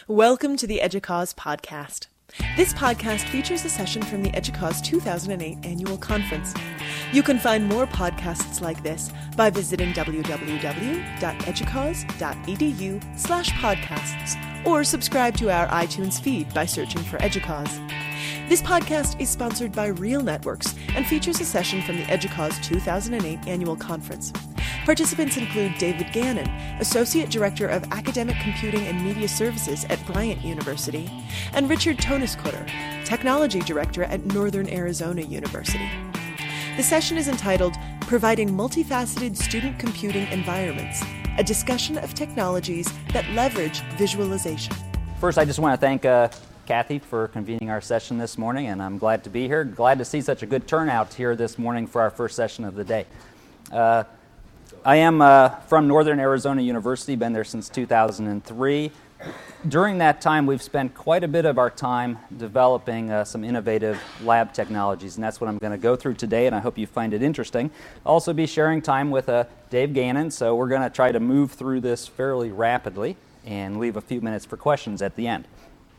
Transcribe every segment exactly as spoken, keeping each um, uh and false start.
Welcome to the EDUCAUSE podcast. This podcast features a session from the EDUCAUSE two thousand eight annual conference. You can find more podcasts like this by visiting www.educause.edu slash podcasts or subscribe to our iTunes feed by searching for EDUCAUSE. This podcast is sponsored by Real Networks and features a session from the EDUCAUSE two thousand eight annual conference. Participants include David Gannon, Associate Director of Academic Computing and Media Services at Bryant University, and Richard Toniscutter, Technology Director at Northern Arizona University. The session is entitled Providing Multifaceted Student Computing Environments, a discussion of technologies that leverage visualization. First, I just want to thank uh, Kathy for convening our session this morning, and I'm glad to be here. Glad to see such a good turnout here this morning for our first session of the day. Uh, I am uh, from Northern Arizona University, been there since two thousand three. During that time, we've spent quite a bit of our time developing uh, some innovative lab technologies, and that's what I'm going to go through today, and I hope you find it interesting. I'll also be sharing time with uh, Dave Gannon, so we're going to try to move through this fairly rapidly and leave a few minutes for questions at the end.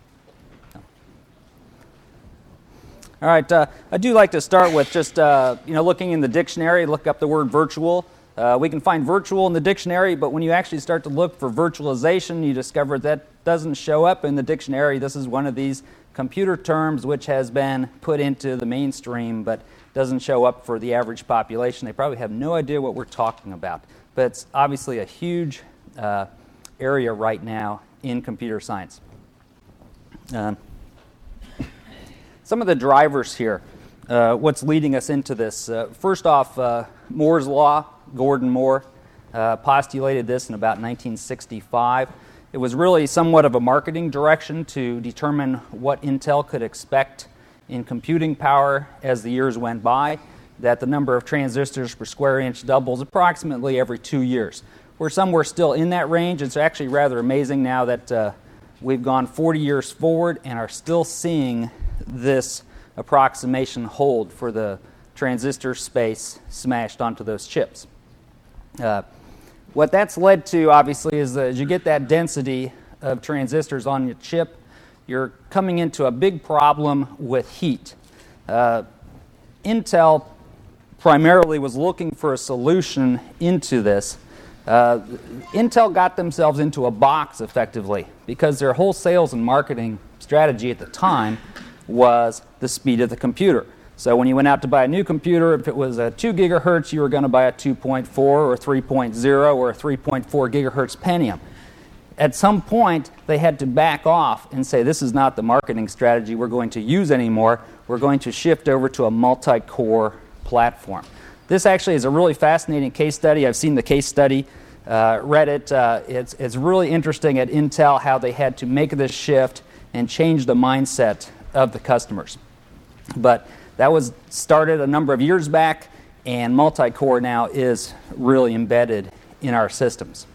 All right, uh, I do like to start with just uh, you know looking in the dictionary, look up the word virtual. Uh, we can find virtual in the dictionary, but when you actually start to look for virtualization, you discover that doesn't show up in the dictionary. This is one of these computer terms which has been put into the mainstream, but doesn't show up for the average population. They probably have no idea what we're talking about. But it's obviously a huge uh, area right now in computer science. Um, some of the drivers here, uh, what's leading us into this. Uh, first off, uh, Moore's Law. Gordon Moore uh, postulated this in about nineteen sixty-five. It was really somewhat of a marketing direction to determine what Intel could expect in computing power as the years went by, that the number of transistors per square inch doubles approximately every two years. We're somewhere still in that range. It's actually rather amazing now that uh, we've gone forty years forward and are still seeing this approximation hold for the transistor space smashed onto those chips. Uh, what that's led to, obviously, is that as you get that density of transistors on your chip, you're coming into a big problem with heat. Uh, Intel primarily was looking for a solution into this. Uh, Intel got themselves into a box, effectively, because their whole sales and marketing strategy at the time was the speed of the computer. So when you went out to buy a new computer, if it was a two gigahertz, you were going to buy a two point four or three point oh or a three point four gigahertz Pentium. At some point, they had to back off and say, this is not the marketing strategy we're going to use anymore. We're going to shift over to a multi-core platform. This actually is a really fascinating case study. I've seen the case study, uh, read it. Uh, it's, it's really interesting at Intel how they had to make this shift and change the mindset of the customers. But that was started a number of years back, and multi-core now is really embedded in our systems.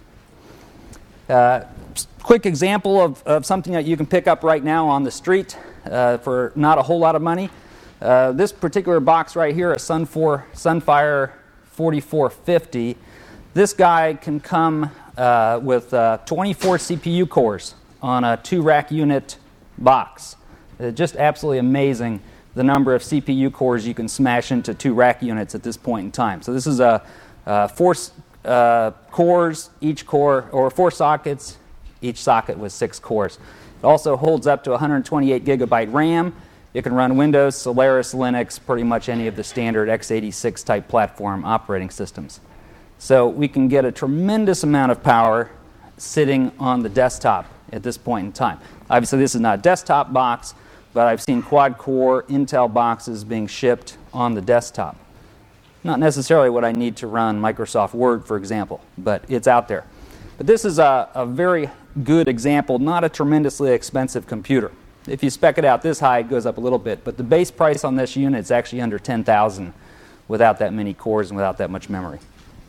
Uh, quick example of, of something that you can pick up right now on the street uh, for not a whole lot of money. Uh, this particular box right here, a Sunfor, Sunfire forty-four fifty, this guy can come uh, with uh, twenty-four C P U cores on a two-rack unit box. Uh, just absolutely amazing the number of C P U cores you can smash into two rack units at this point in time. So this is a uh, four uh, cores, each core, or four sockets, each socket with six cores. It also holds up to one hundred twenty-eight gigabyte RAM. It can run Windows, Solaris, Linux, pretty much any of the standard x eighty-six type platform operating systems. So we can get a tremendous amount of power sitting on the desktop at this point in time. Obviously, this is not a desktop box, but I've seen quad-core Intel boxes being shipped on the desktop. Not necessarily what I need to run Microsoft Word, for example, but it's out there. But this is a, a very good example, not a tremendously expensive computer. If you spec it out this high, it goes up a little bit, but the base price on this unit is actually under ten thousand dollars without that many cores and without that much memory.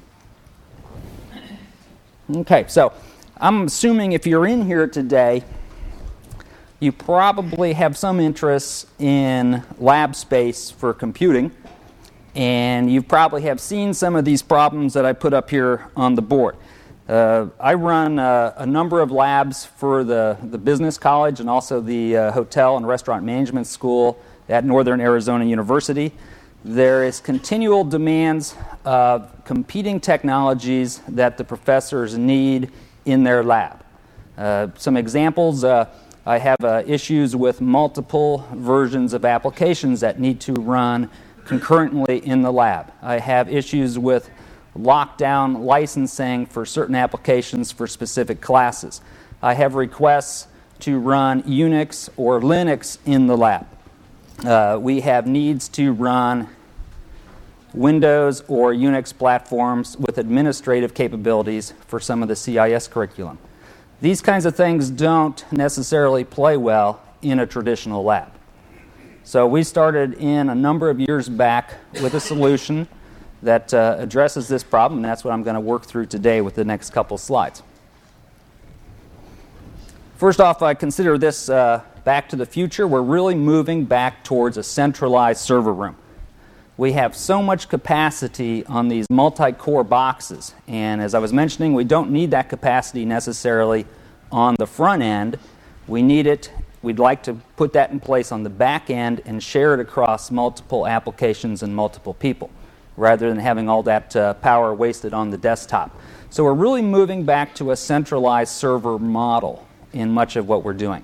Okay, so I'm assuming if you're in here today, you probably have some interest in lab space for computing, and you probably have seen some of these problems that I put up here on the board. Uh, I run uh, a number of labs for the, the business college and also the uh, hotel and restaurant management school at Northern Arizona University. There is continual demands of competing technologies that the professors need in their lab. Uh, some examples, uh, I have uh, issues with multiple versions of applications that need to run concurrently in the lab. I have issues with lockdown licensing for certain applications for specific classes. I have requests to run Unix or Linux in the lab. Uh, we have needs to run Windows or Unix platforms with administrative capabilities for some of the C I S curriculum. These kinds of things don't necessarily play well in a traditional lab. So we started in a number of years back with a solution that uh, addresses this problem, and that's what I'm going to work through today with the next couple slides. First off, I consider this uh, back to the future. We're really moving back towards a centralized server room. We have so much capacity on these multi-core boxes, and as I was mentioning, we don't need that capacity necessarily on the front end. We need it, we'd like to put that in place on the back end and share it across multiple applications and multiple people, rather than having all that uh, power wasted on the desktop. So we're really moving back to a centralized server model in much of what we're doing.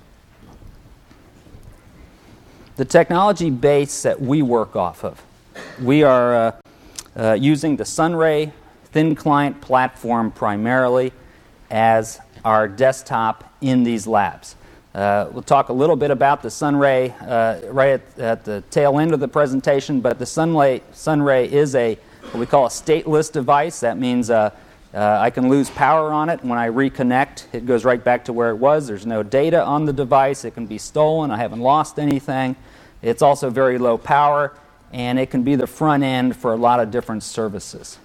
The technology base that we work off of, we are uh, uh, using the Sunray thin client platform primarily as our desktop in these labs. Uh, we'll talk a little bit about the Sunray uh, right at, at the tail end of the presentation, but the Sunray, Sunray is a what we call a stateless device. That means uh, uh, I can lose power on it. When I reconnect, it goes right back to where it was. There's no data on the device. It can be stolen. I haven't lost anything. It's also very low power, and it can be the front end for a lot of different services.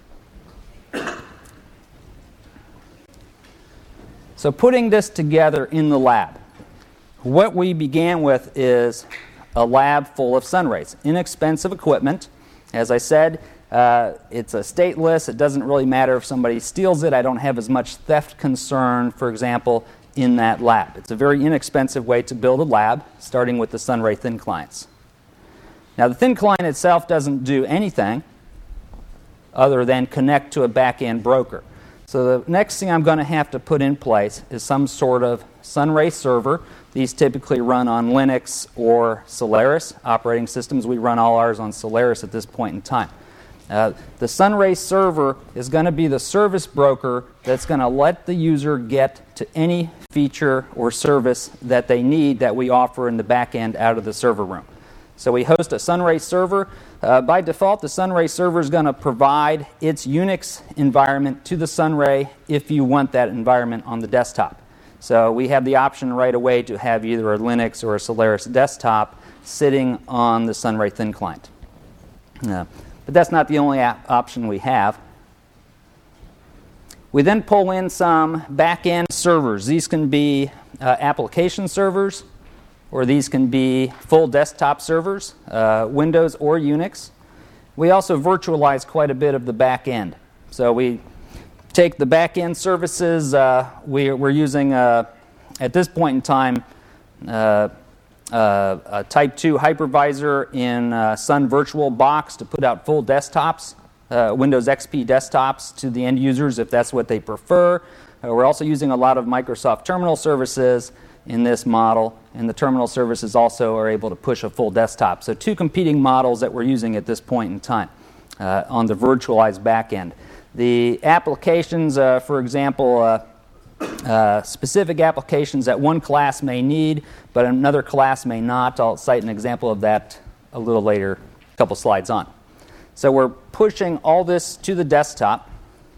So putting this together in the lab, what we began with is a lab full of Sunrays, inexpensive equipment. As I said, uh, it's a stateless. It doesn't really matter if somebody steals it. I don't have as much theft concern, for example, in that lab. It's a very inexpensive way to build a lab, starting with the Sunray thin clients. Now, the thin client itself doesn't do anything other than connect to a back-end broker. So the next thing I'm going to have to put in place is some sort of Sunray server. These typically run on Linux or Solaris operating systems. We run all ours on Solaris at this point in time. Uh, the Sunray server is going to be the service broker that's going to let the user get to any feature or service that they need that we offer in the back end out of the server room. So we host a Sunray server. Uh, by default, the Sunray server is going to provide its Unix environment to the Sunray if you want that environment on the desktop. So we have the option right away to have either a Linux or a Solaris desktop sitting on the Sunray thin client. Uh, but that's not the only ap- option we have. We then pull in some back-end servers. These can be uh, application servers, or these can be full desktop servers, uh, Windows or Unix. We also virtualize quite a bit of the back end. So we take the back end services. Uh, we, we're using, uh, at this point in time, uh, uh, a Type two hypervisor in uh, Sun VirtualBox to put out full desktops, uh, Windows X P desktops to the end users if that's what they prefer. Uh, we're also using a lot of Microsoft terminal services in this model, and the terminal services also are able to push a full desktop. So two competing models that we're using at this point in time uh, on the virtualized backend. The applications, uh, for example, uh, uh, specific applications that one class may need, but another class may not. I'll cite an example of that a little later, a couple slides on. So we're pushing all this to the desktop.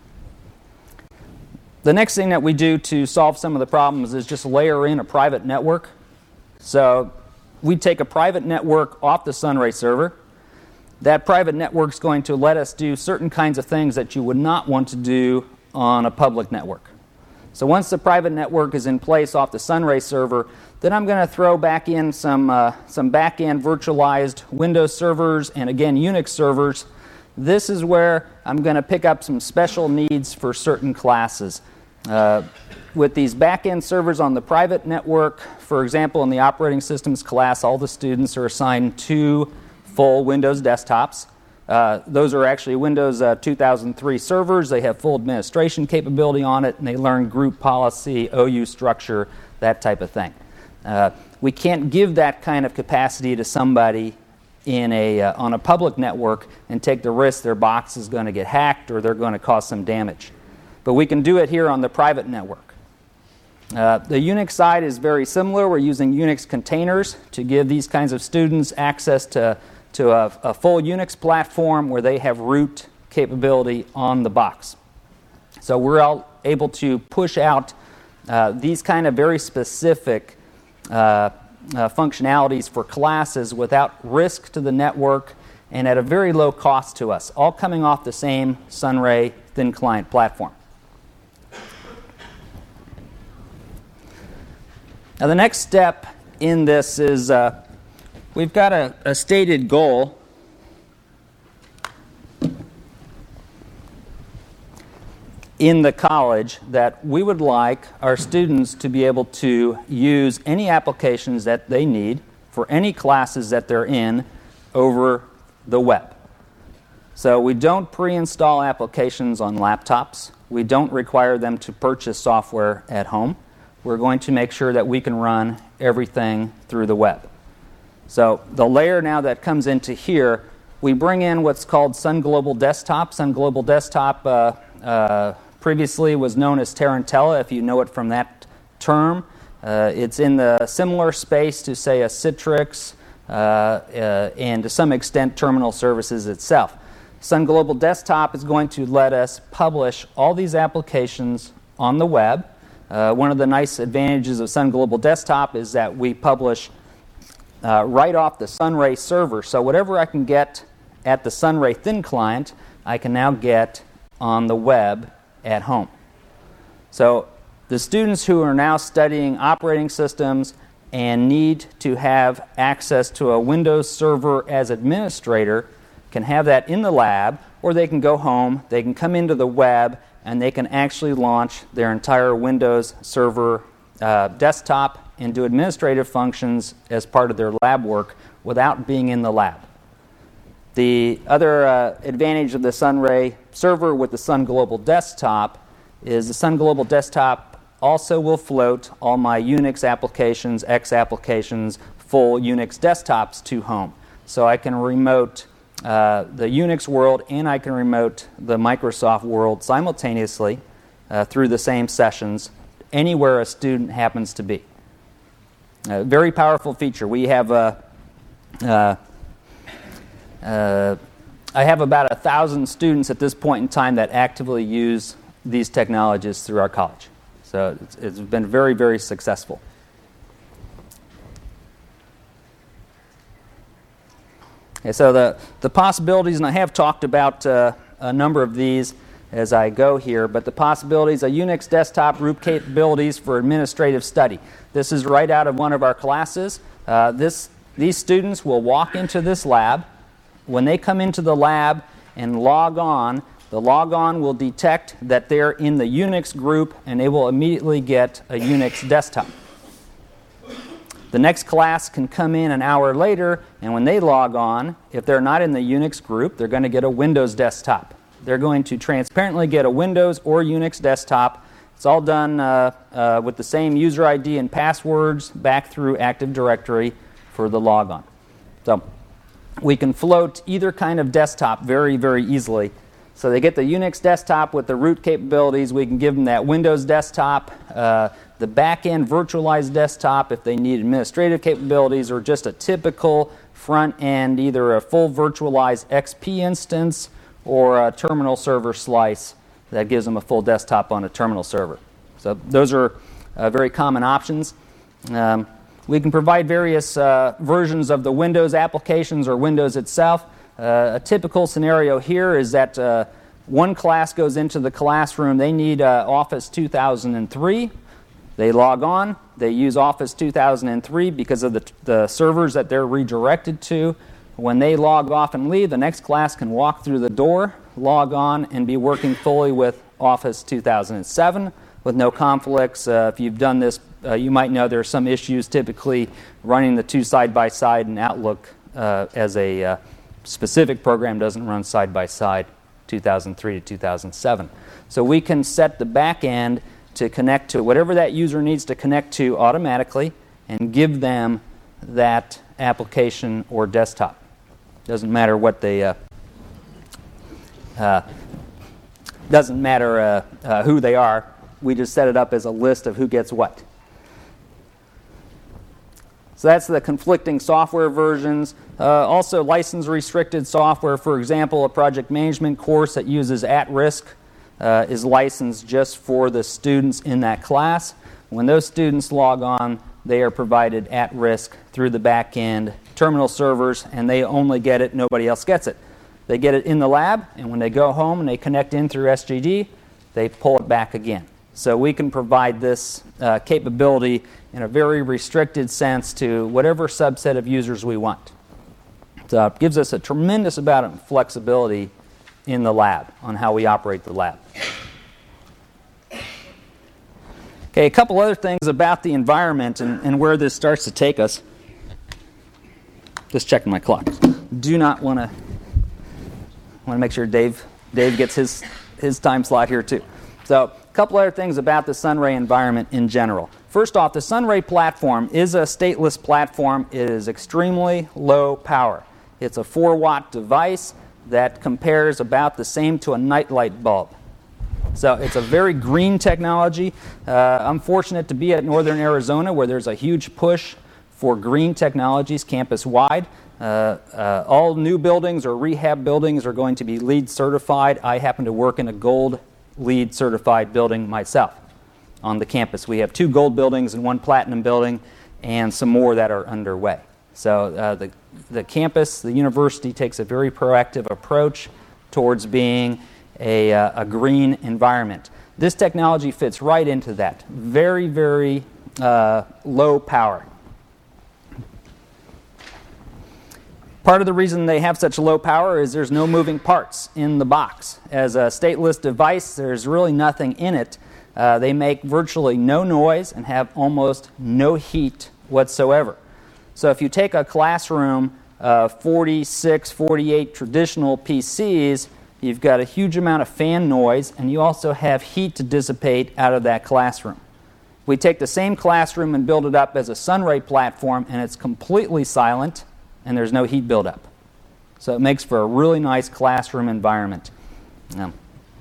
The next thing that we do to solve some of the problems is just layer in a private network. So we take a private network off the Sunray server. That private network is going to let us do certain kinds of things that you would not want to do on a public network. So once the private network is in place off the Sunray server, then I'm going to throw back in some, uh, some back-end virtualized Windows servers and, again, Unix servers this is where I'm going to pick up some special needs for certain classes. Uh, with these back-end servers on the private network, for example, in the operating systems class, all the students are assigned two full Windows desktops. Uh, those are actually Windows uh, two thousand three servers. They have full administration capability on it, and they learn group policy, O U structure, that type of thing. Uh, we can't give that kind of capacity to somebody in a uh, on a public network and take the risk their box is going to get hacked or they're going to cause some damage. But we can do it here on the private network. Uh, the Unix side is very similar. We're using Unix containers to give these kinds of students access to, to a, a full Unix platform where they have root capability on the box. So we're all able to push out uh, these kind of very specific uh, uh, functionalities for classes without risk to the network and at a very low cost to us, all coming off the same Sunray thin client platform. Now the next step in this is uh, we've got a, a stated goal in the college that we would like our students to be able to use any applications that they need for any classes that they're in over the web. So we don't pre-install applications on laptops. We don't require them to purchase software at home. We're going to make sure that we can run everything through the web. So the layer now that comes into here, we bring in what's called Sun Global Desktop. Sun Global Desktop uh, uh, previously was known as Tarantella, if you know it from that term. Uh, it's in the similar space to, say, a Citrix uh, uh, and to some extent Terminal Services itself. Sun Global Desktop is going to let us publish all these applications on the web. Uh, one of the nice advantages of Sun Global Desktop is that we publish uh, right off the Sunray server. So whatever I can get at the Sunray thin client, I can now get on the web at home. So the students who are now studying operating systems and need to have access to a Windows server as administrator can have that in the lab, or they can go home, they can come into the web, and they can actually launch their entire Windows Server uh, desktop and do administrative functions as part of their lab work without being in the lab. The other uh, advantage of the Sunray server with the Sun Global Desktop is the Sun Global Desktop also will float all my Unix applications, X applications, full Unix desktops to home. So I can remote Uh, the Unix world and I can remote the Microsoft world simultaneously uh, through the same sessions anywhere a student happens to be. A very powerful feature. We have a, uh, uh, I have about a thousand students at this point in time that actively use these technologies through our college. So it's, it's been very, very successful. Okay, so the, the possibilities, and I have talked about uh, a number of these as I go here, but the possibilities of Unix desktop root capabilities for administrative study. This is right out of one of our classes. Uh, this, these students will walk into this lab. When they come into the lab and log on, the log on will detect that they're in the Unix group, and they will immediately get a Unix desktop. The next class can come in an hour later, and when they log on, if they're not in the Unix group, they're going to get a Windows desktop. They're going to transparently get a Windows or Unix desktop. It's all done uh, uh, with the same user I D and passwords back through Active Directory for the logon. So we can float either kind of desktop very, very easily. So they get the Unix desktop with the root capabilities. We can give them that Windows desktop, uh, the back-end virtualized desktop if they need administrative capabilities, or just a typical front-end, either a full virtualized X P instance or a terminal server slice that gives them a full desktop on a terminal server. So those are uh, very common options. Um, we can provide various uh, versions of the Windows applications or Windows itself. Uh, a typical scenario here is that uh, one class goes into the classroom. They need uh, Office two thousand three. They log on. They use Office two thousand three because of the, the servers that they're redirected to. When they log off and leave, the next class can walk through the door, log on, and be working fully with Office two thousand seven with no conflicts. Uh, if you've done this, uh, you might know there are some issues typically running the two side by side, and Outlook uh, as a uh, specific program doesn't run side by side two thousand three to two thousand seven. So we can set the back end to connect to whatever that user needs to connect to automatically and give them that application or desktop. Doesn't matter what they uh, uh, doesn't matter uh, uh, who they are. We just set it up as a list of who gets what. So that's the conflicting software versions. Uh, also, license-restricted software. For example, a project management course that uses at-risk uh, is licensed just for the students in that class. When those students log on, they are provided at-risk through the back-end terminal servers, and they only get it, nobody else gets it. They get it in the lab, and when they go home and they connect in through S G D, they pull it back again. So we can provide this uh, capability in a very restricted sense to whatever subset of users we want. So it gives us a tremendous amount of flexibility in the lab on how we operate the lab. Okay, a couple other things about the environment and, and where this starts to take us. Just checking my clock. Do not want to want to make sure Dave Dave gets his his time slot here too. So a couple other things about the Sunray environment in general. First off, the Sunray platform is a stateless platform. It is extremely low power. It's a four watt device that compares about the same to a nightlight bulb. So it's a very green technology. Uh, I'm fortunate to be at Northern Arizona where there's a huge push for green technologies campus-wide. Uh, uh, all new buildings or rehab buildings are going to be LEED certified. I happen to work in a gold LEED certified building myself on the campus. We have two gold buildings and one platinum building and some more that are underway. So uh, the, the campus, the university takes a very proactive approach towards being a, uh, a green environment. This technology fits right into that. Very, very uh, low power. Part of the reason they have such low power is there's no moving parts in the box. As a stateless device, there's really nothing in it. Uh, they make virtually no noise and have almost no heat whatsoever. So if you take a classroom, uh, forty-six, forty-eight traditional P Cs, you've got a huge amount of fan noise, and you also have heat to dissipate out of that classroom. We take the same classroom and build it up as a Sunray platform, and it's completely silent, and there's no heat buildup. So it makes for a really nice classroom environment. Um,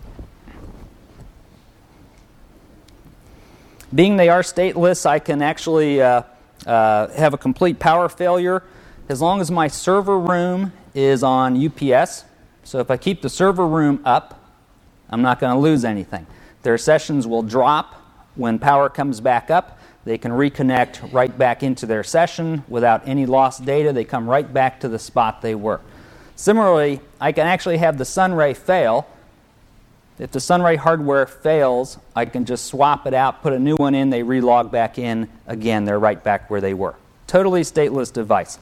being they are stateless, I can actually uh, uh, have a complete power failure as long as my server room is on U P S. So if I keep the server room up, I'm not going to lose anything. Their sessions will drop when power comes back up. They can reconnect right back into their session without any lost data. They come right back to the spot they were. Similarly, I can actually have the Sunray fail. If the Sunray hardware fails, I can just swap it out, put a new one in, they relog back in. Again, they're right back where they were. Totally stateless device.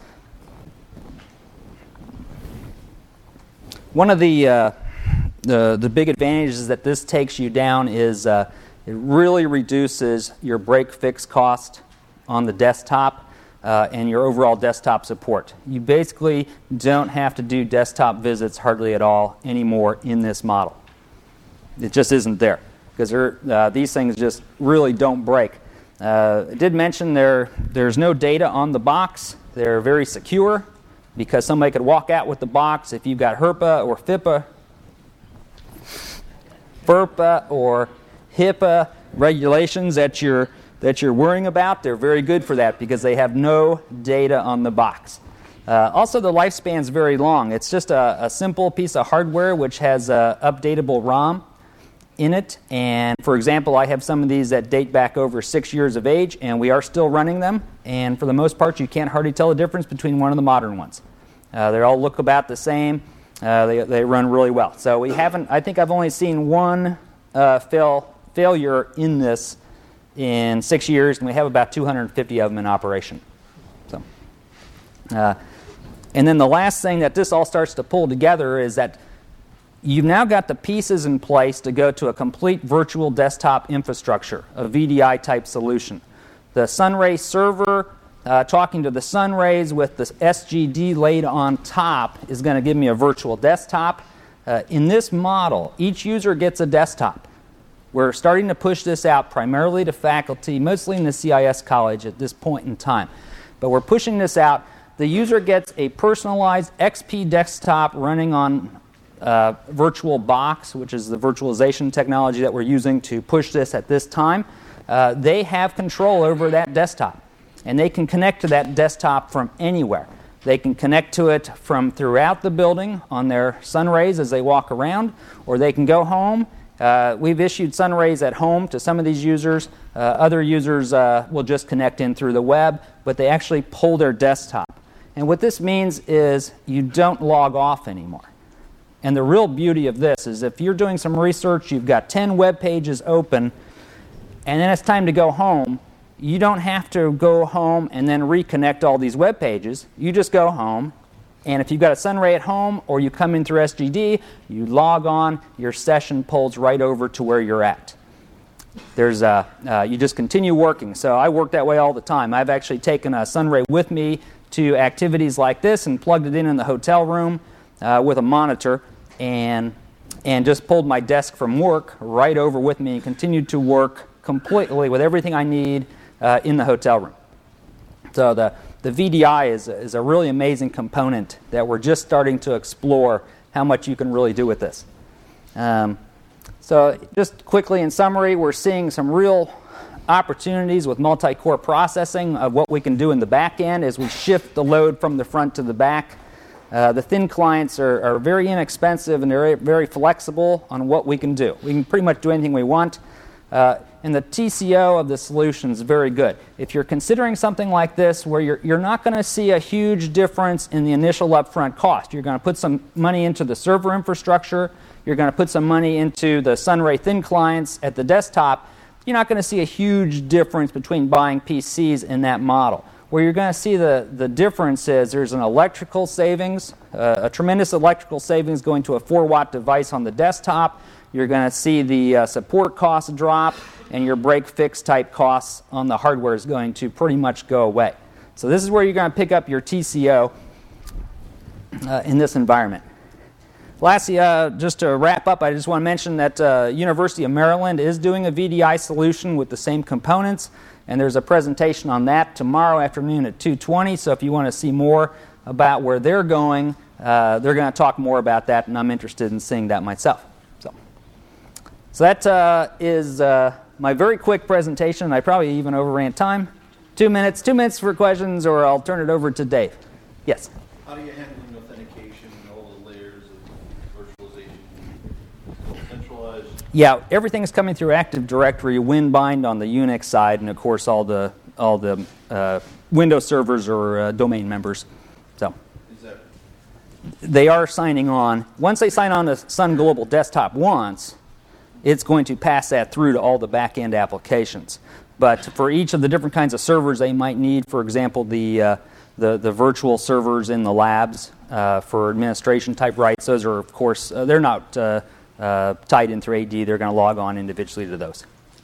One of the, uh, the, the big advantages that this takes you down is uh, it really reduces your break-fix cost on the desktop uh, and your overall desktop support. You basically don't have to do desktop visits hardly at all anymore in this model. It just isn't there because uh, these things just really don't break. Uh, I did mention there there's no data on the box. They're very secure because somebody could walk out with the box. If you've got HERPA or FIPA, FERPA or HIPAA regulations that you're that you're worrying about, they're very good for that because they have no data on the box. Uh, also, the lifespan is very long. It's just a, a simple piece of hardware which has a updatable ROM in it. And for example, I have some of these that date back over six years of age, and we are still running them. And for the most part, you can't hardly tell the difference between one of the modern ones. Uh, they all look about the same. Uh, they they run really well. So we haven't. I think I've only seen one uh, fail. failure in this in six years, and we have about two hundred fifty of them in operation. So, uh, And then the last thing that this all starts to pull together is that you've now got the pieces in place to go to a complete virtual desktop infrastructure, a V D I type solution. The Sunray server uh, talking to the Sunrays with the S G D laid on top is going to give me a virtual desktop. Uh, in this model, each user gets a desktop. We're starting to push this out primarily to faculty, mostly in the C I S college at this point in time. But we're pushing this out. The user gets a personalized X P desktop running on uh, VirtualBox, which is the virtualization technology that we're using to push this at this time. Uh, they have control over that desktop, and they can connect to that desktop from anywhere. They can connect to it from throughout the building on their Sunrays as they walk around, or they can go home. Uh, we've issued Sunrays at home to some of these users. Uh, other users uh, will just connect in through the web, but they actually pull their desktop. And what this means is you don't log off anymore. And the real beauty of this is if you're doing some research, you've got ten web pages open, and then it's time to go home, you don't have to go home and then reconnect all these web pages. You just go home, and if you've got a Sunray at home or you come in through S G D, you log on, your session pulls right over to where you're at. There's a, uh, you just continue working. So I work that way all the time. I've actually taken a Sunray with me to activities like this and plugged it in in the hotel room uh, with a monitor and and just pulled my desk from work right over with me and continued to work completely with everything I need uh, in the hotel room. So the, the V D I is, is a really amazing component that we're just starting to explore how much you can really do with this. Um, so just quickly in summary, we're seeing some real opportunities with multi-core processing of what we can do in the back end as we shift the load from the front to the back. Uh, the thin clients are, are very inexpensive and they're very flexible on what we can do. We can pretty much do anything we want. Uh, and the T C O of the solution is very good. If you're considering something like this where you're, you're not going to see a huge difference in the initial upfront cost, you're going to put some money into the server infrastructure, you're going to put some money into the Sunray thin clients at the desktop, you're not going to see a huge difference between buying P Cs in that model. Where you're going to see the, the difference is there's an electrical savings, uh, a tremendous electrical savings going to a four watt device on the desktop. You're going to see the uh, support costs drop, and your break-fix type costs on the hardware is going to pretty much go away. So this is where you're going to pick up your T C O uh, in this environment. Lastly, uh, just to wrap up, I just want to mention that uh, University of Maryland is doing a V D I solution with the same components, and there's a presentation on that tomorrow afternoon at two twenty. So if you want to see more about where they're going, uh, they're going to talk more about that, and I'm interested in seeing that myself. So, so that uh, is uh, my very quick presentation. I probably even overran time. Two minutes, two minutes for questions, or I'll turn it over to Dave. Yes? How do you handle authentication and all the layers of virtualization? Centralized? Yeah, everything's coming through Active Directory, WinBind on the Unix side, and of course all the all the uh, Windows servers or uh, domain members. So Is that they are signing on. Once they sign on to Sun Global Desktop once, it's going to pass that through to all the back-end applications. But for each of the different kinds of servers they might need, for example, the uh, the, the virtual servers in the labs uh, for administration type rights, those are, of course, uh, they're not uh, uh, tied in through A D. They're going to log on individually to those.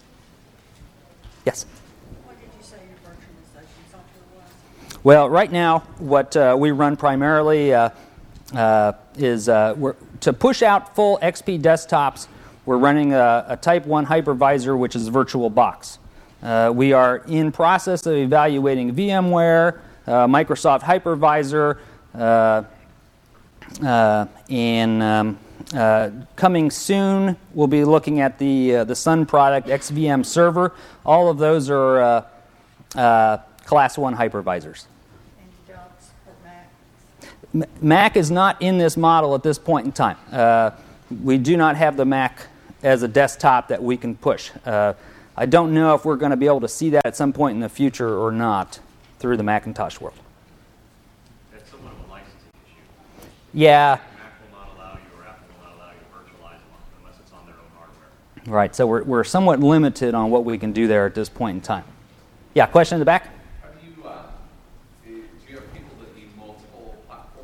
Yes? What did you say your virtualization software was? Well, right now, what uh, we run primarily uh, uh, is uh, we're, to push out full X P desktops, we're running a, a Type one hypervisor, which is VirtualBox. Uh, we are in process of evaluating VMware, uh, Microsoft Hypervisor, uh, uh, and um, uh, coming soon, we'll be looking at the uh, the Sun product, X V M Server. All of those are uh, uh, Class one hypervisors. And you don't support Mac? M- Mac is not in this model at this point in time. Uh, we do not have the Mac as a desktop that we can push. Uh, I don't know if we're going to be able to see that at some point in the future or not through the Macintosh world. That's somewhat of a licensing issue. Yeah. Mac will not allow you, or Apple will not allow you to virtualize them unless it's on their own hardware. Right, so we're, we're somewhat limited on what we can do there at this point in time. Yeah, question in the back? How do you, uh, do you have people that need multiple platforms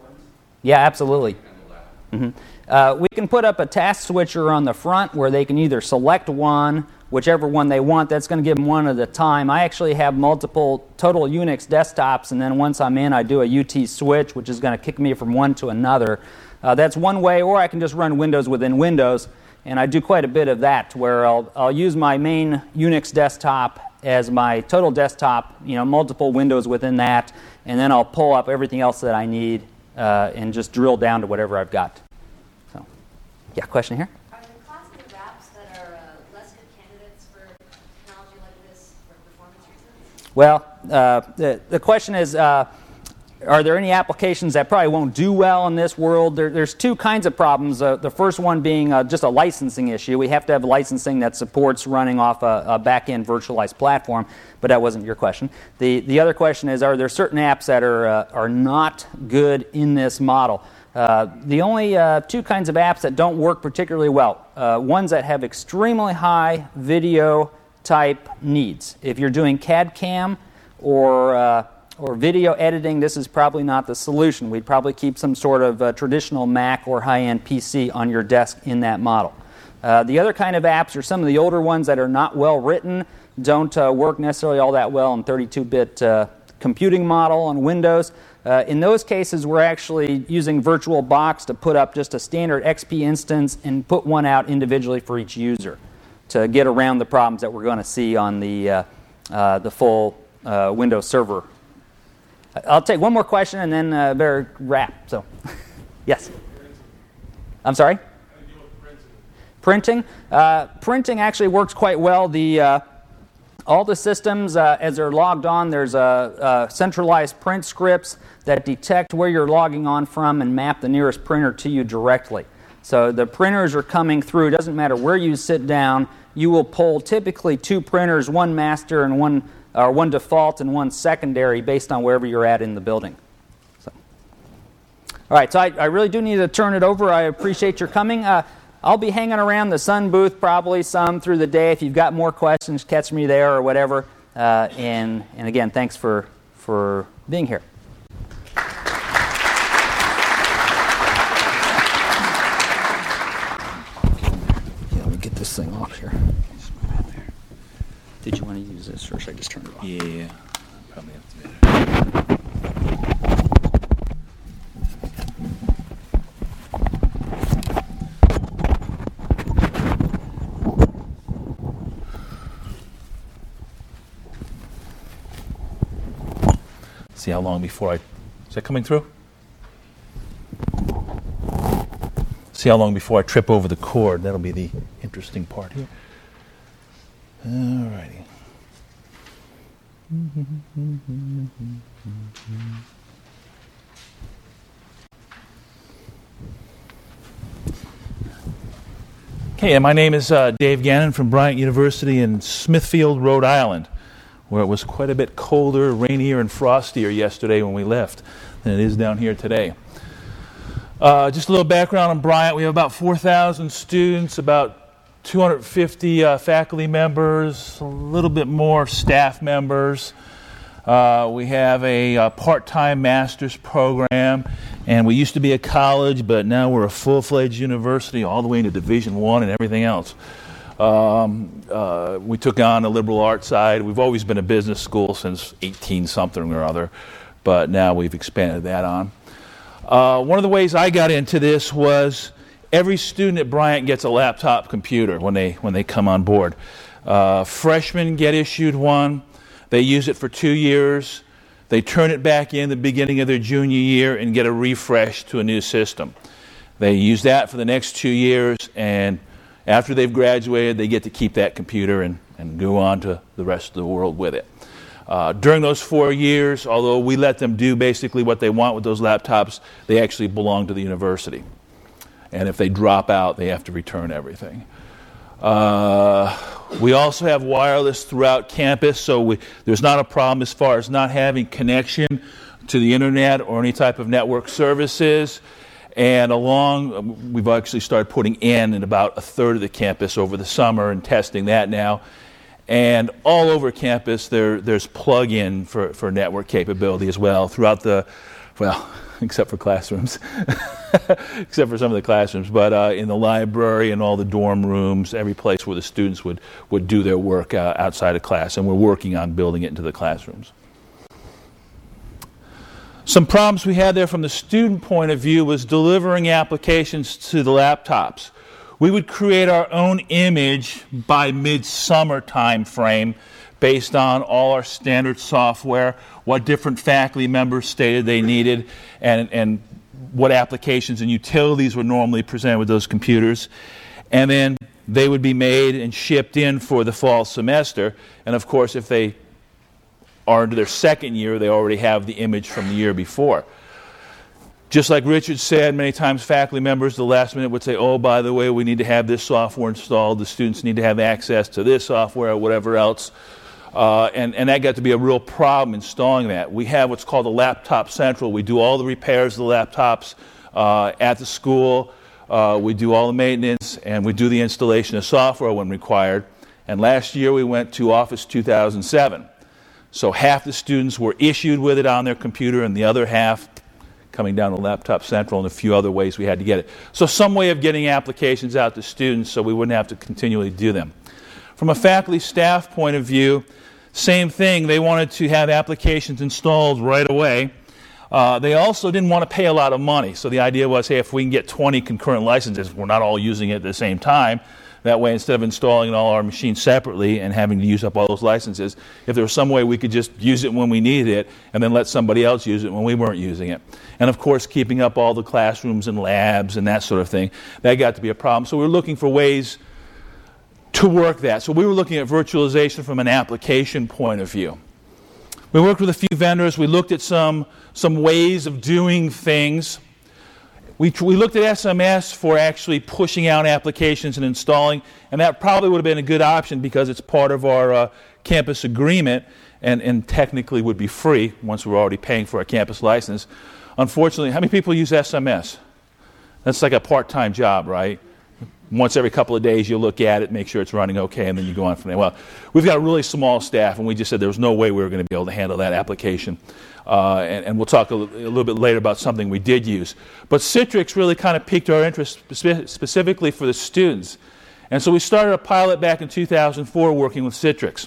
Yeah, absolutely. Mm-hmm. Uh, we can put up a task switcher on the front where they can either select one, whichever one they want. That's going to give them one at a time. I actually have multiple total Unix desktops, and then once I'm in, I do a U T switch, which is going to kick me from one to another. Uh, that's one way, or I can just run Windows within Windows, and I do quite a bit of that, where I'll, I'll use my main Unix desktop as my total desktop, you know, multiple windows within that, and then I'll pull up everything else that I need uh, and just drill down to whatever I've got. So, yeah, question here? Are there classes of apps that are uh, less good candidates for technology like this for performance reasons? Well, uh, the, the question is, uh, are there any applications that probably won't do well in this world? There, there's two kinds of problems. Uh, the first one being uh, just a licensing issue. We have to have licensing that supports running off a, a back-end virtualized platform, but that wasn't your question. The, the other question is, are there certain apps that are, uh, are not good in this model? Uh, the only uh, two kinds of apps that don't work particularly well, uh, ones that have extremely high video type needs. If you're doing C A D C A M or uh, or video editing, this is probably not the solution. We'd probably keep some sort of uh, traditional Mac or high-end P C on your desk in that model. Uh, the other kind of apps are some of the older ones that are not well written, don't uh, work necessarily all that well in thirty-two bit uh, computing model on Windows. Uh, in those cases, we're actually using VirtualBox to put up just a standard X P instance and put one out individually for each user to get around the problems that we're going to see on the, uh, uh, the full uh, Windows Server. I'll take one more question and then uh, better wrap. So, yes. I'm sorry? Printing. Uh, printing actually works quite well. The uh, all the systems, uh, as they're logged on, there's a, a centralized print scripts that detect where you're logging on from and map the nearest printer to you directly. So the printers are coming through. It doesn't matter where you sit down. You will pull typically two printers, one master and one or one default and one secondary based on wherever you're at in the building. So. All right, so I, I really do need to turn it over. I appreciate your coming. Uh, I'll be hanging around the Sun booth probably some through the day. If you've got more questions, catch me there or whatever. Uh, and, and again, thanks for, for being here. Yeah, let me get this thing off here. Did you want to use this, or should I just turn it off? Yeah, yeah. Probably have to do it. See how long before I... Is that coming through? See how long before I trip over the cord. That'll be the interesting part here. All righty. Okay, and my name is uh, Dave Gannon from Bryant University in Smithfield, Rhode Island, where it was quite a bit colder, rainier, and frostier yesterday when we left than it is down here today. Uh, just a little background on Bryant. We have about four thousand students, about two hundred fifty uh, faculty members, a little bit more staff members. Uh, we have a, a part-time master's program, and we used to be a college, but now we're a full-fledged university, all the way into Division One and everything else. Um, uh, we took on the liberal arts side. We've always been a business school since eighteen something or other, but now we've expanded that on. Uh, one of the ways I got into this was every student at Bryant gets a laptop computer when they when they come on board. Uh, freshmen get issued one. They use it for two years. They turn it back in the beginning of their junior year and get a refresh to a new system. They use that for the next two years, and after they've graduated, they get to keep that computer and, and go on to the rest of the world with it. Uh, during those four years, although we let them do basically what they want with those laptops, they actually belong to the university. And if they drop out, they have to return everything. Uh, we also have wireless throughout campus, so we, there's not a problem as far as not having connection to the internet or any type of network services. And along, we've actually started putting in in about a third of the campus over the summer and testing that now. And all over campus, there, there's plug-in for, for network capability as well throughout the, well, except for classrooms, except for some of the classrooms, but uh, in the library and all the dorm rooms, every place where the students would, would do their work uh, outside of class, and we're working on building it into the classrooms. Some problems we had there from the student point of view was delivering applications to the laptops. We would create our own image by midsummer time frame based on all our standard software, what different faculty members stated they needed, and, and what applications and utilities were normally presented with those computers. And then they would be made and shipped in for the fall semester. And of course, if they are into their second year, they already have the image from the year before. Just like Richard said, many times faculty members at the last minute would say, oh, by the way, we need to have this software installed. The students need to have access to this software or whatever else. Uh, and, and that got to be a real problem installing that. We have what's called a Laptop Central. We do all the repairs of the laptops uh, at the school. Uh, we do all the maintenance, and we do the installation of software when required. And last year we went to Office two thousand seven. So half the students were issued with it on their computer, and the other half coming down to Laptop Central, and a few other ways we had to get it. So some way of getting applications out to students so we wouldn't have to continually do them. From a faculty staff point of view, same thing. They wanted to have applications installed right away. Uh, they also didn't want to pay a lot of money. So the idea was, hey, if we can get twenty concurrent licenses, we're not all using it at the same time. That way, instead of installing all our machines separately and having to use up all those licenses, if there was some way we could just use it when we needed it and then let somebody else use it when we weren't using it. And of course, keeping up all the classrooms and labs and that sort of thing, that got to be a problem. So we were looking for ways to work that. So we were looking at virtualization from an application point of view. We worked with a few vendors. We looked at some, some ways of doing things. We, we looked at S M S for actually pushing out applications and installing, and that probably would have been a good option because it's part of our uh, campus agreement and, and technically would be free once we're already paying for our campus license. Unfortunately, how many people use S M S? That's like a part-time job, right? Once every couple of days you look at it, make sure it's running okay, and then you go on from there. Well, we've got a really small staff, and we just said there was no way we were going to be able to handle that application. Uh, and, and we'll talk a, l- a little bit later about something we did use. But Citrix really kind of piqued our interest spe- specifically for the students. And so we started a pilot back in two thousand four working with Citrix.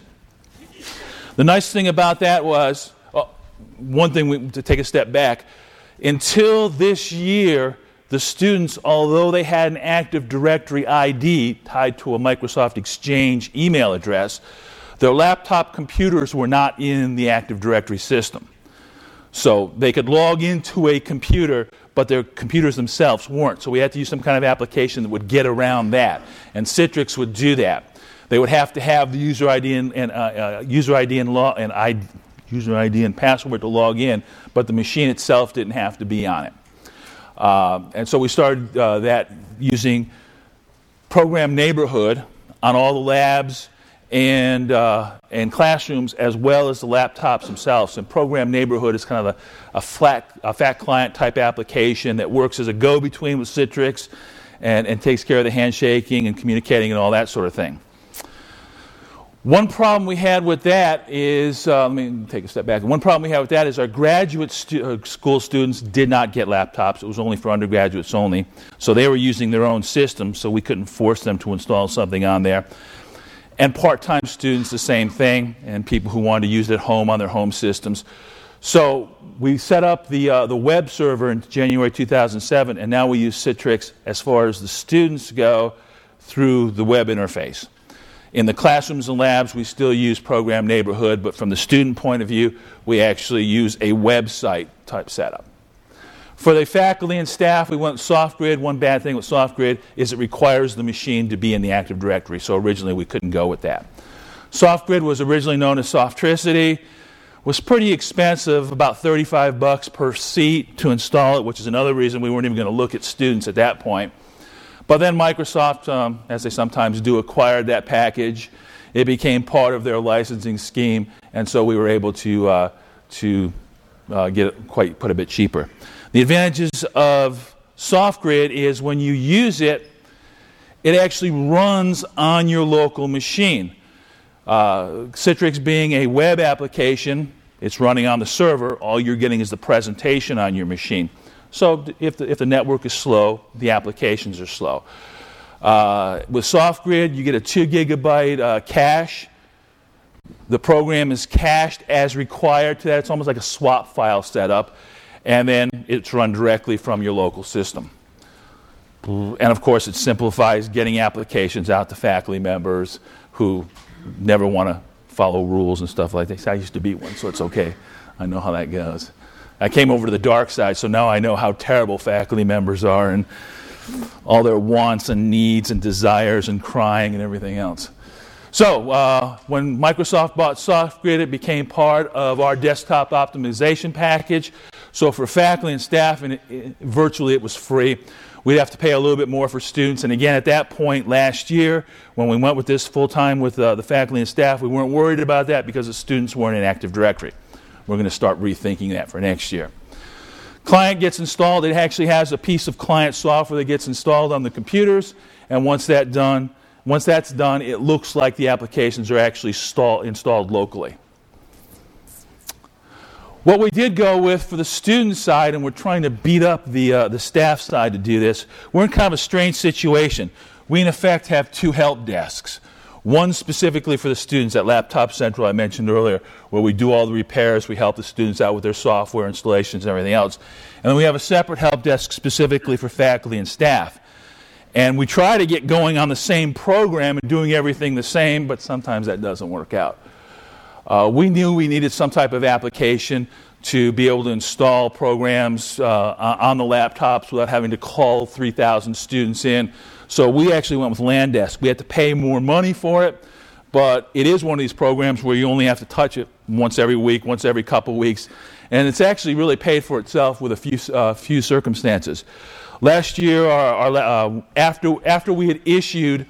The nice thing about that was, uh, one thing we, to take a step back, until this year, the students, although they had an Active Directory I D tied to a Microsoft Exchange email address, their laptop computers were not in the Active Directory system. So they could log into a computer, but their computers themselves weren't. So we had to use some kind of application that would get around that. And Citrix would do that. They would have to have the user I D and, and uh, uh, user I D and, lo- and I, user I D and password to log in, but the machine itself didn't have to be on it. Uh, and so we started uh, that using Program Neighborhood on all the labs and uh, and classrooms, as well as the laptops themselves. And Program Neighborhood is kind of a, a flat a fat client type application that works as a go-between with Citrix and, and takes care of the handshaking and communicating and all that sort of thing. One problem we had with that is, uh, let me take a step back. One problem we had with that is our graduate stu- uh, school students did not get laptops. It was only for undergraduates only. So they were using their own system, so we couldn't force them to install something on there. And part-time students, the same thing, and people who wanted to use it at home on their home systems. So we set up the uh, the web server in January two thousand seven, and now we use Citrix as far as the students go through the web interface. In the classrooms and labs, we still use Program Neighborhood, but from the student point of view, we actually use a website type setup. For the faculty and staff, we went with SoftGrid. One bad thing with SoftGrid is it requires the machine to be in the Active Directory, so originally we couldn't go with that. SoftGrid was originally known as Softricity, was pretty expensive, about thirty-five bucks per seat to install it, which is another reason we weren't even going to look at students at that point. But then Microsoft, um, as they sometimes do, acquired that package. It became part of their licensing scheme, and so we were able to uh, to uh, get it quite put a bit cheaper. The advantages of SoftGrid is when you use it, it actually runs on your local machine. Uh, Citrix being a web application, it's running on the server. All you're getting is the presentation on your machine. So if the, if the network is slow, the applications are slow. Uh, with SoftGrid, you get a two gigabyte uh, cache. The program is cached as required to that. It's almost like a swap file setup. And then it's run directly from your local system. And of course, it simplifies getting applications out to faculty members who never want to follow rules and stuff like that. I used to be one, so it's okay. I know how that goes. I came over to the dark side, so now I know how terrible faculty members are and all their wants and needs and desires and crying and everything else. So uh, when Microsoft bought SoftGrid, it became part of our desktop optimization package. So for faculty and staff, and it, it, virtually it was free. We'd have to pay a little bit more for students. And again, at that point last year, when we went with this full-time with uh, the faculty and staff, we weren't worried about that because the students weren't in Active Directory. We're going to start rethinking that for next year. Client gets installed. It actually has a piece of client software that gets installed on the computers. And once that done, once that's done, it looks like the applications are actually stall, installed locally. What we did go with for the student side, and we're trying to beat up the, uh, the staff side to do this, we're in kind of a strange situation. We, in effect, have two help desks. One specifically for the students at Laptop Central I mentioned earlier, where we do all the repairs, we help the students out with their software installations and everything else. And then we have a separate help desk specifically for faculty and staff. And we try to get going on the same program and doing everything the same, but sometimes that doesn't work out. Uh, we knew we needed some type of application to be able to install programs uh, on the laptops without having to call three thousand students in. So we actually went with LANDesk. We had to pay more money for it, but it is one of these programs where you only have to touch it once every week, once every couple weeks. And it's actually really paid for itself with a few, uh, few circumstances. Last year, our, our, uh, after, after we had issued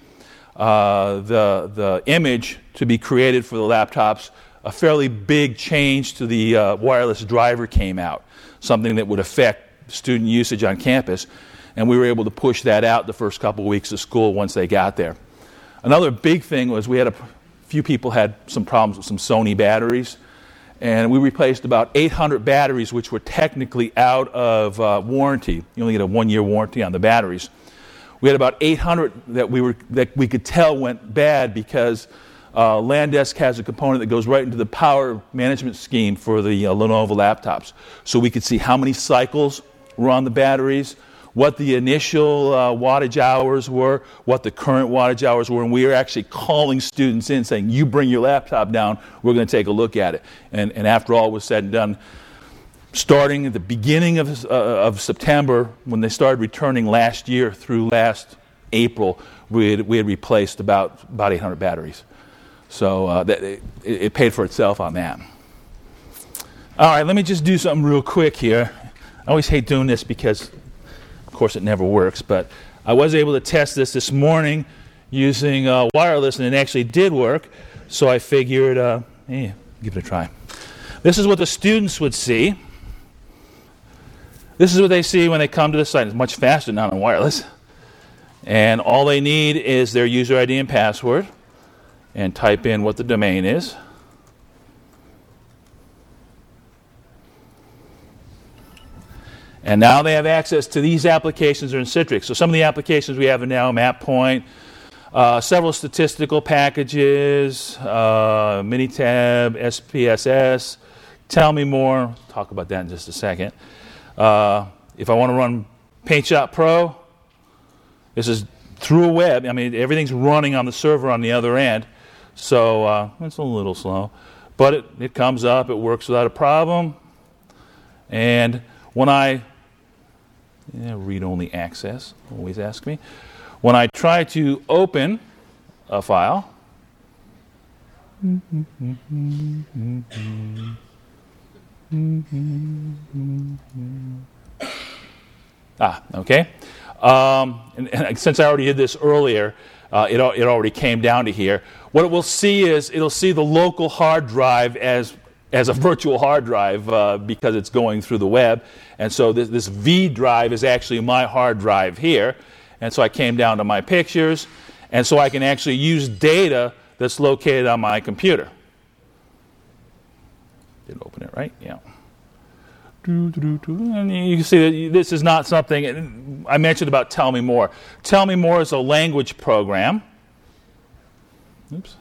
uh, the, the image to be created for the laptops, a fairly big change to the uh, wireless driver came out, something that would affect student usage on campus. And we were able to push that out the first couple of weeks of school once they got there. Another big thing was we had a few people had some problems with some Sony batteries. And we replaced about eight hundred batteries, which were technically out of uh, warranty. You only get a one-year warranty on the batteries. We had about eight hundred that we were that we could tell went bad because uh, LANDesk has a component that goes right into the power management scheme for the uh, Lenovo laptops. So we could see how many cycles were on the batteries, what the initial uh, wattage hours were, what the current wattage hours were, and we were actually calling students in saying, you bring your laptop down, we're going to take a look at it. And, and after all was said and done, starting at the beginning of, uh, of September, when they started returning last year through last April, we had, we had replaced about, about eight hundred batteries. So uh, that, it, it paid for itself on that. All right, let me just do something real quick here. I always hate doing this because of course, it never works, but I was able to test this this morning using uh, wireless, and it actually did work. So I figured, uh, hey, give it a try. This is what the students would see. This is what they see when they come to the site. It's much faster now on wireless. And all they need is their user I D and password and type in what the domain is. And now they have access to these applications that are in Citrix. So some of the applications we have are now MapPoint, uh, several statistical packages, uh, Minitab, S P S S, Tell Me More. I'll talk about that in just a second. Uh, if I want to run PaintShop Pro, this is through a web. I mean, everything's running on the server on the other end. So uh, it's a little slow. But it, it comes up. It works without a problem. And when I Yeah, read-only access, always ask me. When I try to open a file, ah, okay. Um, and, and since I already did this earlier, uh, it, it already came down to here. What it will see is it'll see the local hard drive as as a virtual hard drive uh, because it's going through the web. And so this, this V drive is actually my hard drive here. And so I came down to my pictures. And so I can actually use data that's located on my computer. Did open it, right? Yeah. And you can see that this is not something, I mentioned about Tell Me More. Tell Me More is a language program. Oops.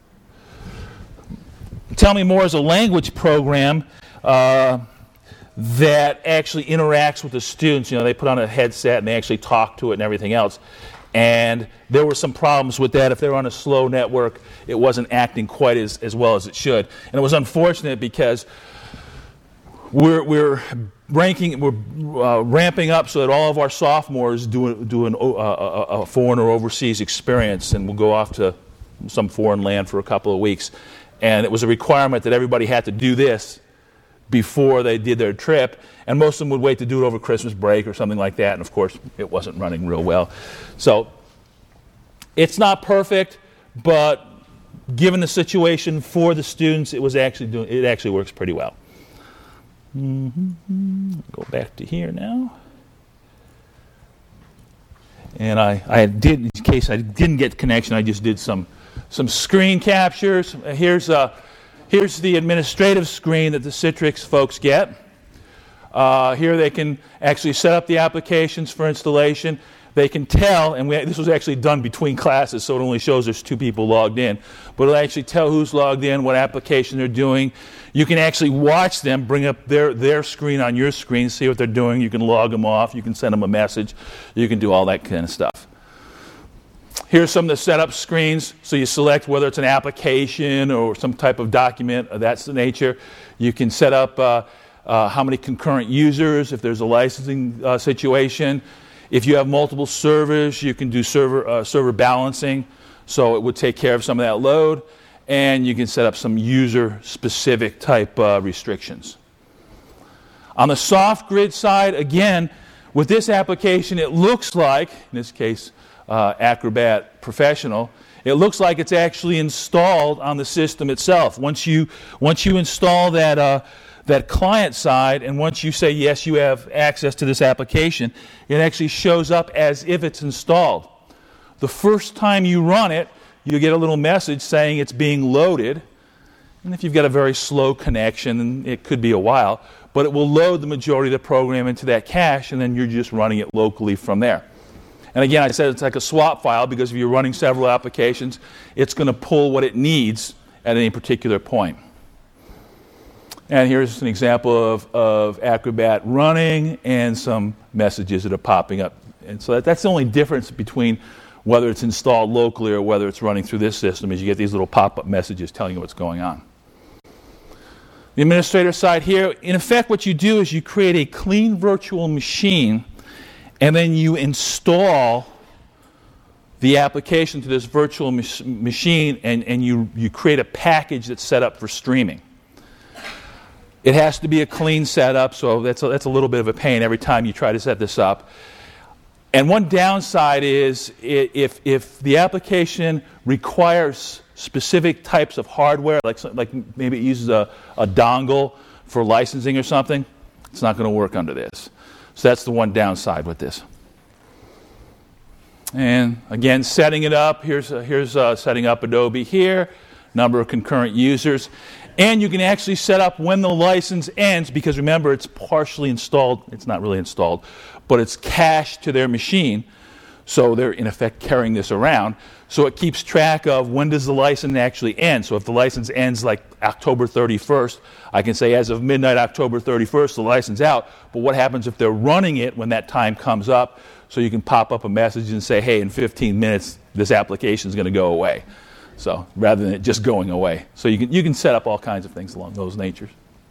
Tell Me More is a language program uh, that actually interacts with the students. You know, they put on a headset and they actually talk to it and everything else. And there were some problems with that. If they were on a slow network, it wasn't acting quite as, as well as it should. And it was unfortunate because we're, we're ranking, we're uh, ramping up so that all of our sophomores do, do an, uh, a, a foreign or overseas experience, and we'll go off to some foreign land for a couple of weeks. And it was a requirement that everybody had to do this before they did their trip, and most of them would wait to do it over Christmas break or something like that, and of course it wasn't running real well. So it's not perfect, but given the situation for the students, it was actually doing, it actually works pretty well. Mm-hmm. Go back to here now. And I, I did, in case I didn't get connection, I just did some some screen captures. Here's uh, here's the administrative screen that the Citrix folks get. Uh, here they can actually set up the applications for installation. They can tell, and we, this was actually done between classes, so it only shows there's two people logged in, but it'll actually tell who's logged in, what application they're doing. You can actually watch them, bring up their, their screen on your screen, see what they're doing. You can log them off. You can send them a message. You can do all that kind of stuff. Here's some of the setup screens. So you select whether it's an application or some type of document of that nature. You can set up uh, uh, how many concurrent users, if there's a licensing uh, situation. If you have multiple servers, you can do server uh, server balancing, so it would take care of some of that load. And you can set up some user-specific type uh, restrictions. On the SoftGrid side, again, with this application, it looks like, in this case, uh, Acrobat Professional, it looks like it's actually installed on the system itself. Once you once you install that uh, that client side, and once you say yes, you have access to this application, it actually shows up as if it's installed. The first time you run it, you get a little message saying it's being loaded. And if you've got a very slow connection, it could be a while, but it will load the majority of the program into that cache, and then you're just running it locally from there. And again, I said it's like a swap file, because if you're running several applications, it's going to pull what it needs at any particular point. And here's an example of, of Acrobat running and some messages that are popping up. And so that, that's the only difference between whether it's installed locally or whether it's running through this system, is you get these little pop-up messages telling you what's going on. The administrator side here, in effect what you do is you create a clean virtual machine, and then you install the application to this virtual mach- machine, and, and you, you create a package that's set up for streaming. It has to be a clean setup, so that's a, that's a little bit of a pain every time you try to set this up. And one downside is if if the application requires specific types of hardware, like like maybe it uses a, a dongle for licensing or something, it's not going to work under this. So that's the one downside with this. And again, setting it up, here's uh, here's uh, setting up Adobe here, number of concurrent users. And you can actually set up when the license ends, because remember, it's partially installed. It's not really installed, but it's cached to their machine. So they're, in effect, carrying this around. So it keeps track of when does the license actually end. So if the license ends like October thirty-first, I can say as of midnight October thirty-first, the license out. But what happens if they're running it when that time comes up? So you can pop up a message and say, hey, in fifteen minutes, this application is going to go away. So rather than it just going away. So you can you can set up all kinds of things along those natures.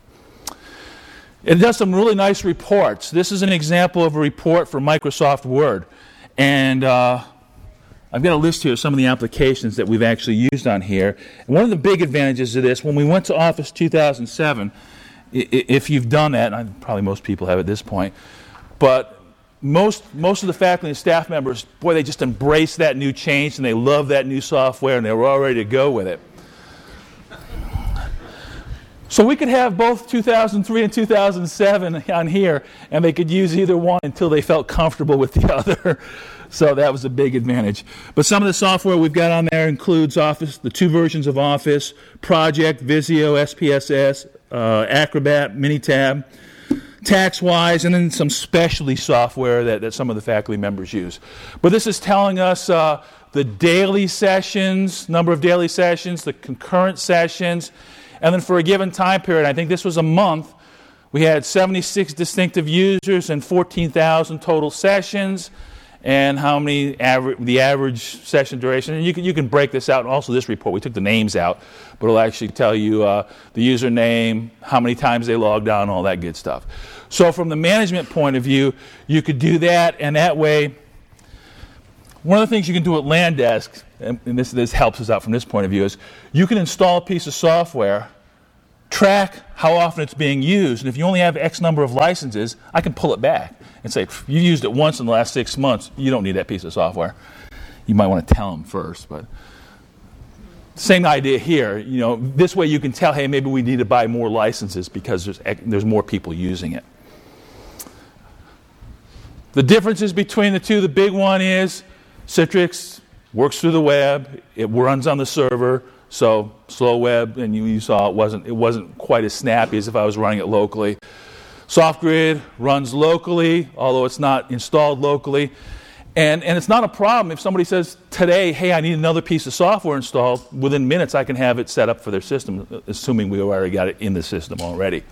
It does some really nice reports. This is an example of a report for Microsoft Word. And uh, I've got a list here of some of the applications that we've actually used on here. And one of the big advantages of this, when we went to Office two thousand seven, if you've done that, and probably most people have at this point, but Most most of the faculty and staff members, boy, they just embrace that new change, and they love that new software, and they were all ready to go with it. So we could have both two thousand three and two thousand seven on here, and they could use either one until they felt comfortable with the other. So that was a big advantage. But some of the software we've got on there includes Office, the two versions of Office, Project, Visio, S P S S, uh, Acrobat, Minitab, TaxWise, and then some specialty software that, that some of the faculty members use. But this is telling us uh, the daily sessions, number of daily sessions, the concurrent sessions, and then for a given time period, I think this was a month, we had seventy-six distinctive users and fourteen thousand total sessions, and how many average, the average session duration. And you can, you can break this out. And also this report, we took the names out, but it'll actually tell you uh, the username, how many times they logged on, all that good stuff. So from the management point of view, you could do that, and that way, one of the things you can do at LANDesk, and this, this helps us out from this point of view, is you can install a piece of software, track how often it's being used, and if you only have X number of licenses, I can pull it back and say, you used it once in the last six months, you don't need that piece of software. You might want to tell them first, but same idea here. You know, this way you can tell, hey, maybe we need to buy more licenses because there's, there's more people using it. The differences between the two, the big one is Citrix works through the web, it runs on the server, so slow web, and you, you saw it wasn't, it wasn't quite as snappy as if I was running it locally. SoftGrid runs locally, although it's not installed locally. And, and it's not a problem if somebody says today, hey, I need another piece of software installed. Within minutes, I can have it set up for their system, assuming we already got it in the system already.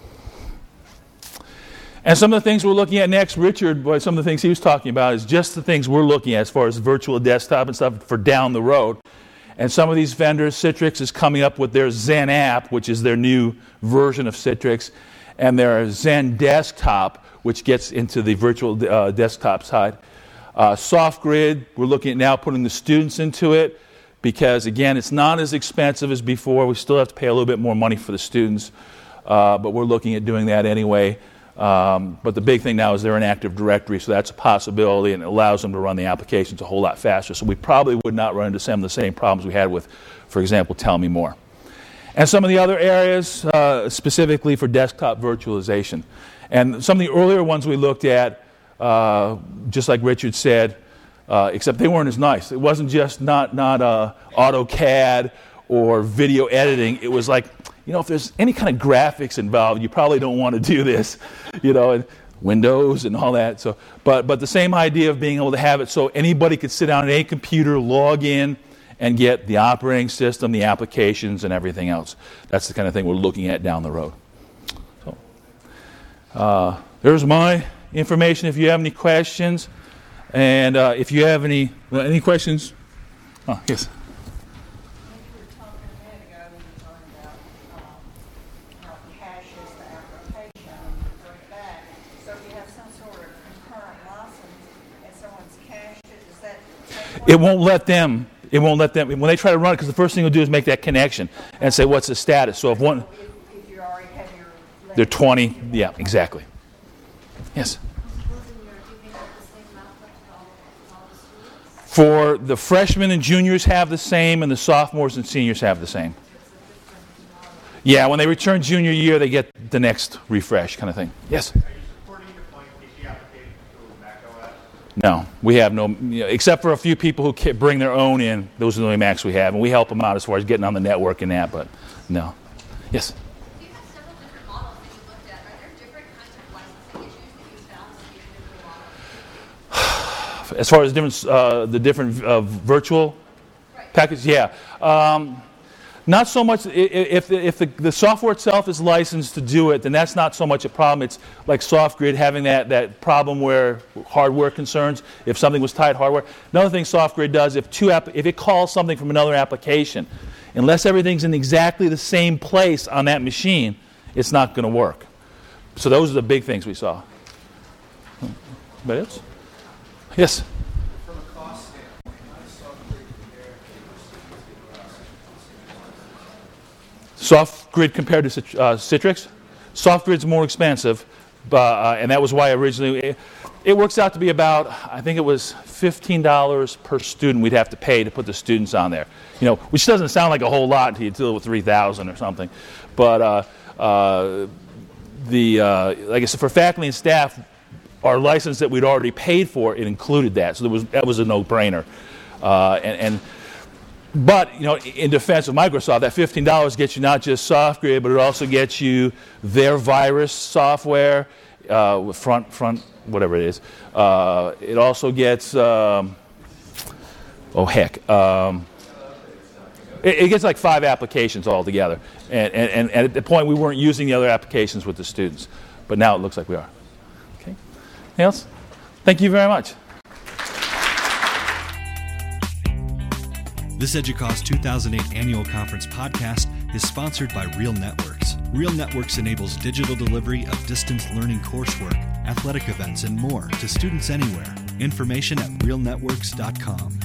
And some of the things we're looking at next, Richard, boy, some of the things he was talking about is just the things we're looking at as far as virtual desktop and stuff for down the road. And some of these vendors, Citrix is coming up with their Zen app, which is their new version of Citrix, and their Zen desktop, which gets into the virtual uh, desktop side. Uh, SoftGrid, we're looking at now putting the students into it because, again, it's not as expensive as before. We still have to pay a little bit more money for the students, uh, but we're looking at doing that anyway. Um, but the big thing now is they're in Active Directory, so that's a possibility, and it allows them to run the applications a whole lot faster. So we probably would not run into some of the same problems we had with, for example, Tell Me More. And some of the other areas, uh, specifically for desktop virtualization. And some of the earlier ones we looked at, uh, just like Richard said, uh, except they weren't as nice. It wasn't just not, not uh, AutoCAD or video editing. It was like, you know, if there's any kind of graphics involved, you probably don't want to do this, you know, and Windows and all that. So, but but the same idea of being able to have it so anybody could sit down at a computer, log in, and get the operating system, the applications, and everything else. That's the kind of thing we're looking at down the road. So, uh, there's my information. If you have any questions, and uh, if you have any well, any questions, oh yes. It won't let them, it won't let them, when they try to run it, because the first thing they'll do is make that connection and say, what's the status? So if one, If you already have your. they're twenty, yeah, exactly. Yes? For the freshmen and juniors have the same, and the sophomores and seniors have the same. Yeah, when they return junior year, they get the next refresh kind of thing. Yes? No, we have no, you know, except for a few people who bring their own in. Those are the only Macs we have, and we help them out as far as getting on the network and that, but no. Yes? You have several different models that you looked at. Are there different kinds of licensing issues that you found in these different models? As far as different, uh, the different uh, virtual Right. packages, yeah. Um, Not so much, if, if the, the software itself is licensed to do it, then that's not so much a problem. It's like SoftGrid having that, that problem where hardware concerns, if something was tied hardware. Another thing SoftGrid does, if, two app, if it calls something from another application, unless everything's in exactly the same place on that machine, it's not going to work. So those are the big things we saw. Anybody else? Yes? SoftGrid compared to uh, Citrix. SoftGrid's more expensive, But, uh, and that was why originally, it, it works out to be about, I think it was fifteen dollars per student we'd have to pay to put the students on there. You know, which doesn't sound like a whole lot until you deal with three thousand or something. But uh, uh, the, uh, like I said, for faculty and staff, our license that we'd already paid for, it included that. So there was, that was a no-brainer. Uh, and, and But, you know, in defense of Microsoft, that fifteen dollars gets you not just SoftGrid, but it also gets you their virus software, uh, front, front, whatever it is. Uh, it also gets, um, oh heck, um, it, it gets like five applications altogether. And, and, and at the point, we weren't using the other applications with the students. But now it looks like we are. Okay. Anything else? Thank you very much. This EDUCAUSE two thousand eight Annual Conference podcast is sponsored by Real Networks. Real Networks enables digital delivery of distance learning coursework, athletic events, and more to students anywhere. Information at real networks dot com.